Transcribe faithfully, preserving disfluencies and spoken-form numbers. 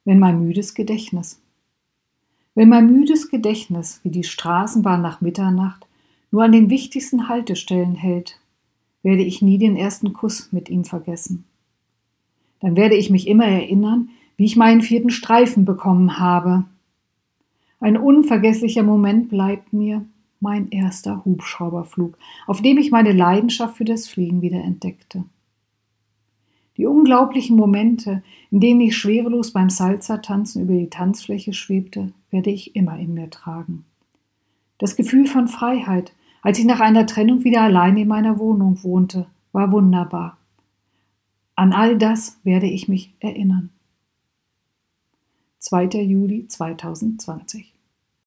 wenn mein müdes Gedächtnis. Wenn mein müdes Gedächtnis wie die Straßenbahn nach Mitternacht nur an den wichtigsten Haltestellen hält, werde ich nie den ersten Kuss mit ihm vergessen. Dann werde ich mich immer erinnern, wie ich meinen vierten Streifen bekommen habe. Ein unvergesslicher Moment bleibt mir mein erster Hubschrauberflug, auf dem ich meine Leidenschaft für das Fliegen wieder entdeckte. Die unglaublichen Momente, in denen ich schwerelos beim Salsa-Tanzen über die Tanzfläche schwebte, werde ich immer in mir tragen. Das Gefühl von Freiheit, als ich nach einer Trennung wieder allein in meiner Wohnung wohnte, war wunderbar. An all das werde ich mich erinnern. zweiter Juli zweitausendzwanzig